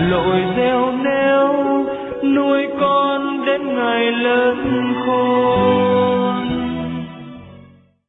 lội gieo neo nuôi con đến ngày lớn khôn.